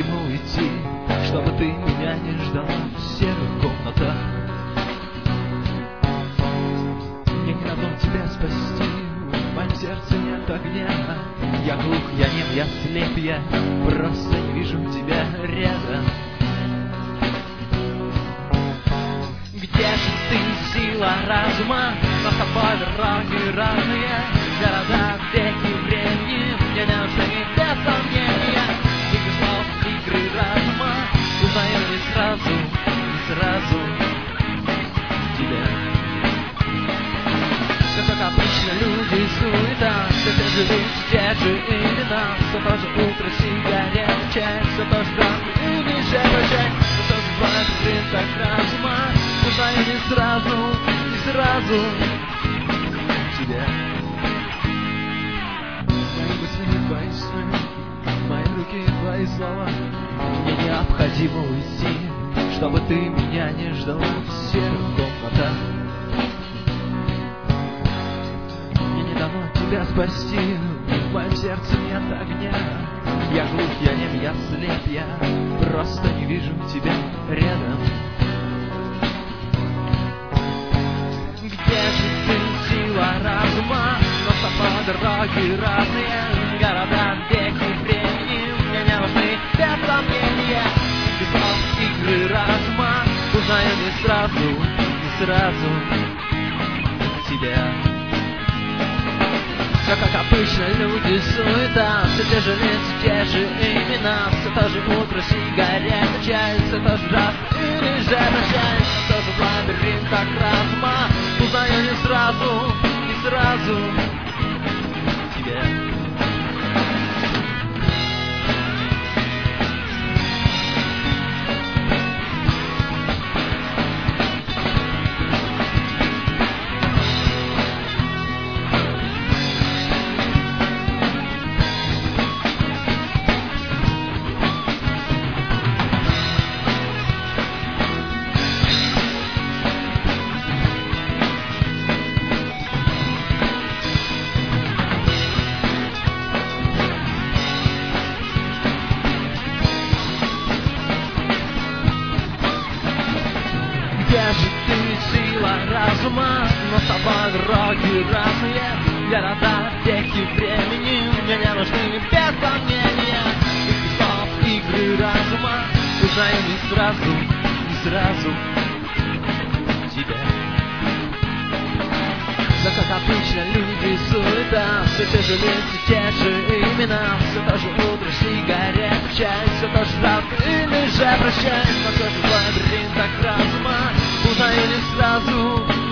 необходимо уйти, чтобы ты меня не ждала в серых комнатах. Мне не дано тебя спасти, в моем сердце нет огня. Я глух, я нем, я слеп, я просто не вижу тебя рядом. Где же ты, сила разума? Но с тобой дороги разные, города, веки, времени. Мне не нужны без сомнения игры слов, игры разума. Узнаю не сразу тебя. Все как обычно, люди, суета, все те же люди, те же имена. Все то же утро, сигарет, чай, все то же рано, и же прощай. Все то же бывает в принцах разума. Узнаю не сразу тебя. Мои мысли, твои сны, мои руки, твои слова. Мне необходимо уйти, чтобы ты меня не ждала в серых комнатах. Мне не дано тебя спасти, в моем сердце нет огня. Я глух, я нем, я слеп, я просто не вижу тебя рядом. Где же ты, сила разума? Но с тобой дороги разные, города, веки, времени. Мне не важны без сомнения без слов, игры разума. Узнаю не сразу тебя. Все как обычно, люди, суета, все те же лица, те же имена. Все то же утро, сигарета, чай, все то же раз или же прощай. Все то же в лабиринтах разума. Узнаю не сразу тебя. Где же ты, сила разума? Но с тобой дороги разные, города, веки, времени. Мне не нужны без сомнения игры слов, игры разума. Узнаю не сразу тебя. Все как обычно, люди, суета, все те же лица, те же имена. Все то же утро, сигарет, чай, все то же раз или же прощай. Но все же в лабиринтах разума. Узнаю не сразу